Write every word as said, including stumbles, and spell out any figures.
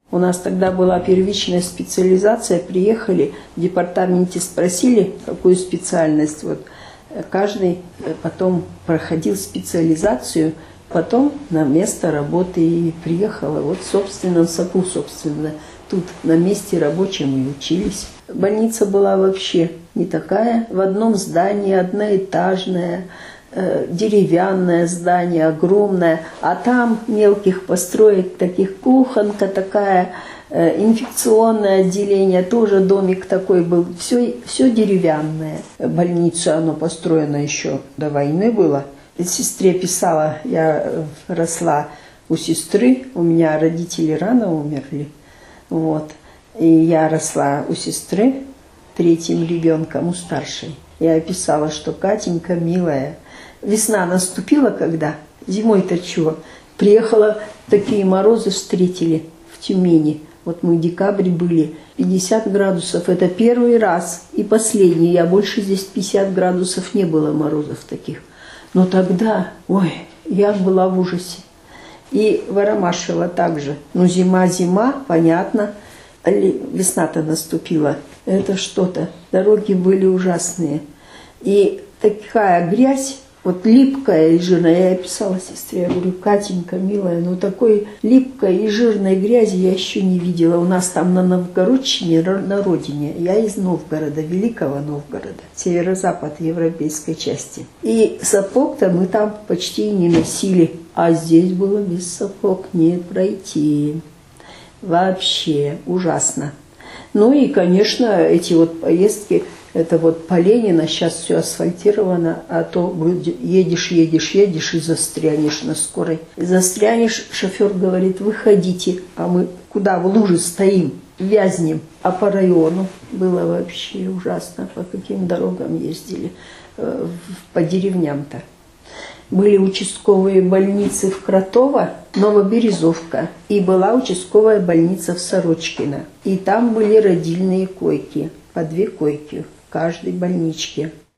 У нас тогда была первичная специализация, приехали, в департаменте спросили, какую специальность. Вот, каждый потом проходил специализацию, потом на место работы и приехала. Вот, собственно, в Саку, собственно, тут на месте рабочем и учились. Больница была вообще не такая. В одном здании, одноэтажная, э, деревянное здание, огромное. А там мелких построек, таких кухонка такая, э, инфекционное отделение, тоже домик такой был. Все, все деревянное. Больница, оно построено еще до войны было. Сестре писала, я росла у сестры, у меня родители рано умерли. Вот. И я росла у сестры, третьим ребенком, у старшей. Я писала, что Катенька, милая, весна наступила когда? Зимой-то чего? Приехала, такие морозы встретили в Тюмени. Вот мы в декабре были, пятьдесят градусов. Это первый раз и последний. Я больше здесь пятьдесят градусов не было морозов таких. Но тогда, ой, я была в ужасе. И Воромашева также. Ну, зима-зима, понятно. Весна-то наступила. Это что-то. Дороги были ужасные. И такая грязь, вот липкая и жирная. Я писала сестре, я говорю, Катенька, милая, ну такой липкой и жирной грязи я еще не видела. У нас там на Новгородчине, на родине. Я из Новгорода, Великого Новгорода, северо-запад европейской части. И сапог-то мы там почти не носили. А здесь было без сапог не пройти. Вообще ужасно. Ну и, конечно, эти вот поездки, это вот по Ленина, сейчас все асфальтировано, а то едешь, едешь, едешь и застрянешь на скорой. Застрянешь, шофер говорит, выходите, а мы куда, в луже стоим, вязнем. А по району было вообще ужасно, по каким дорогам ездили, по деревням-то. Были участковые больницы в Кротово, Новоберезовка, и была участковая больница в Сорочкино. И там были родильные койки, по две койки в каждой больничке.